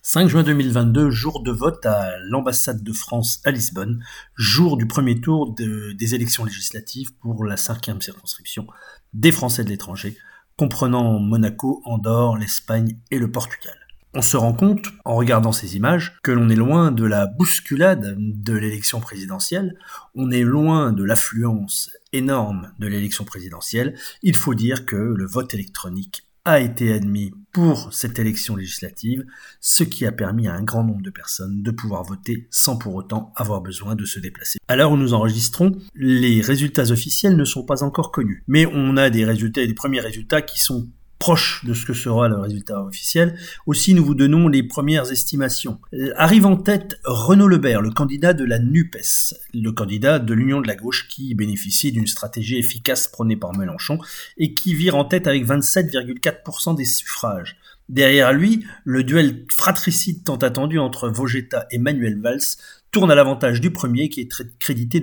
5 juin 2022, jour de vote à l'ambassade de France à Lisbonne, jour du premier tour des élections législatives pour la 5e circonscription des Français de l'étranger, comprenant Monaco, Andorre, l'Espagne et le Portugal. On se rend compte, en regardant ces images, que l'on est loin de la bousculade de l'élection présidentielle, on est loin de l'affluence énorme de l'élection présidentielle. Il faut dire que le vote électronique a été admis pour cette élection législative, ce qui a permis à un grand nombre de personnes de pouvoir voter sans pour autant avoir besoin de se déplacer. À l'heure où nous enregistrons, les résultats officiels ne sont pas encore connus, mais on a des premiers résultats qui sont proche de ce que sera le résultat officiel. Aussi, nous vous donnons les premières estimations. Arrive en tête Renaud Lebert, le candidat de la NUPES, le candidat de l'Union de la gauche qui bénéficie d'une stratégie efficace prônée par Mélenchon et qui vire en tête avec 27,4% des suffrages. Derrière lui, le duel fratricide tant attendu entre Vojetta et Manuel Valls tourne à l'avantage du premier qui est crédité de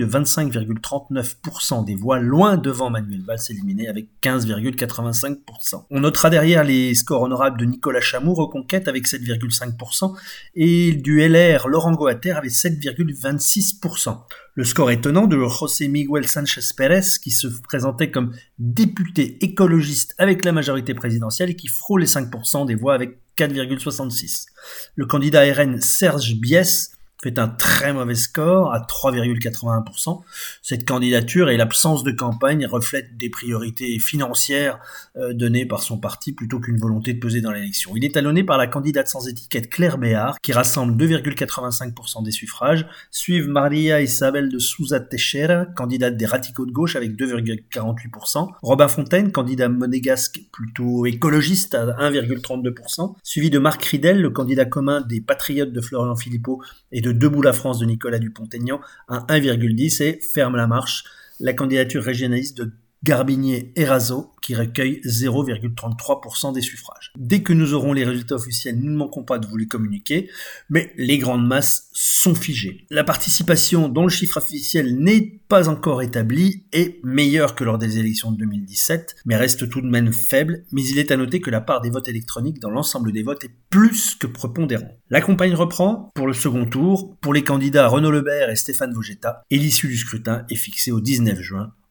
25,39% des voix, loin devant Manuel Valls éliminé avec 15,85%. On notera derrière les scores honorables de Nicolas Chamou, Reconquête avec 7,5% et du LR Laurent Goater avec 7,26%. Le score étonnant de José Miguel Sánchez Pérez qui se présentait comme député écologiste avec la majorité présidentielle et qui frôle les 5% des voix avec 4,66%. Le candidat RN Serge Biès fait un très mauvais score à 3,81%. Cette candidature et l'absence de campagne reflètent des priorités financières données par son parti plutôt qu'une volonté de peser dans l'élection. Il est talonné par la candidate sans étiquette Claire Béard qui rassemble 2,85% des suffrages. Suivent Maria Isabel de Souza Teixeira, candidate des radicaux de gauche avec 2,48%. Robin Fontaine, candidat monégasque plutôt écologiste à 1,32%. Suivi de Marc Ridel, le candidat commun des Patriotes de Florian Philippot et de Debout la France de Nicolas Dupont-Aignan à 1,10 et ferme la marche la candidature régionaliste de Garbinier-Erazo qui recueille 0,33% des suffrages. Dès que nous aurons les résultats officiels, nous ne manquons pas de vous les communiquer, mais les grandes masses sont figées. La participation dont le chiffre officiel n'est pas encore établi est meilleure que lors des élections de 2017, mais reste tout de même faible, mais il est à noter que la part des votes électroniques dans l'ensemble des votes est plus que prépondérante. La campagne reprend pour le second tour, pour les candidats Renaud Lebert et Stéphane Vojetta, et l'issue du scrutin est fixée au 19 juin